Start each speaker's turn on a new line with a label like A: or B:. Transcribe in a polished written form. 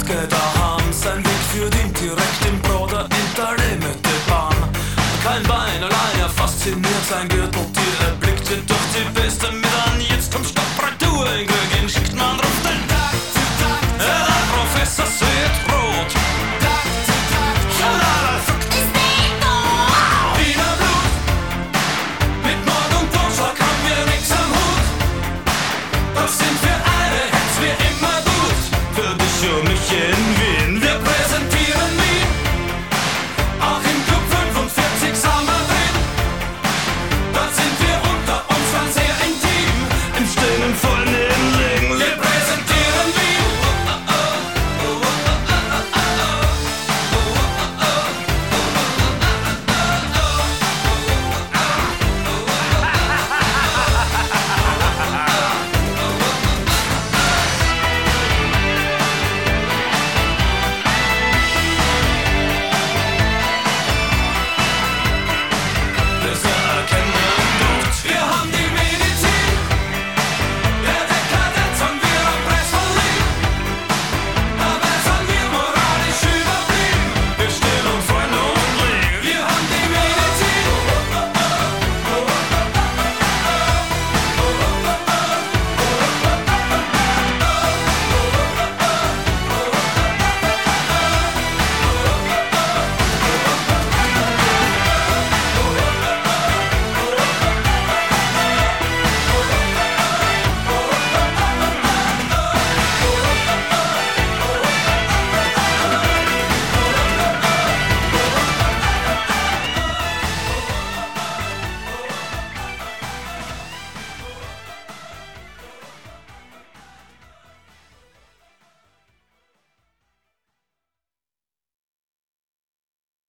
A: Nacht geht daheim, sein Weg führt ihn direkt im Bruder in der Limite-Bahn. Kein Bein allein, er fasziniert sein Gürteltier, er blickt ihn durch die Piste mit an. Jetzt kommt Stoppretour, in Glück schickt man drauf den Tag zu Tag. Der Professor sieht rot. Tag zu Tag, Schalala, Fuck ist nicht tot. Wiener Blut, mit Mord und Totschlag haben wir nix am Hut. Doch sind für alle Hits wie immer gut, für dich und mich in